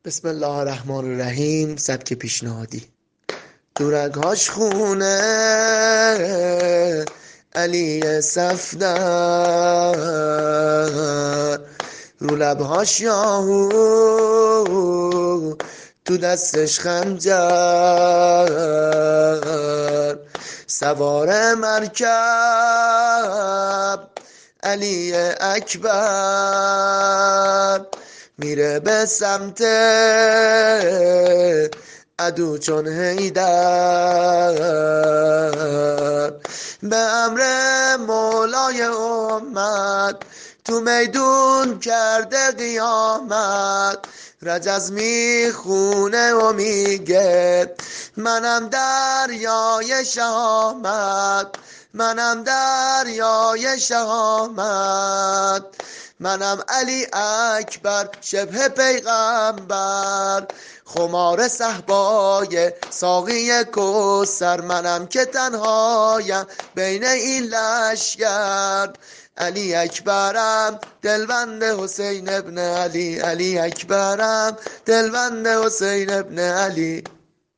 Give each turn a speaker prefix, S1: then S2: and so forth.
S1: بسم الله الرحمن الرحیم. سبک پیشنهادی. تو رگهاش خونه علی صفدر، رو لبهاش یاهو، تو دستش خنجر، سوار مرکب علی اکبر، میره به سمت عدو چون حیدر، به امر مولای امت تو میدون کرده قیامت، رجز میخونه و میگه منم دریای شهامت، منم دریای شهامت، منم علی اکبر شبه پیغمبر، خمار صحبای ساقی کوثر، منم که تنهایم بین این لشگر، علی اکبرم دلبند حسین ابن علی، علی اکبرم دلبند حسین ابن علی.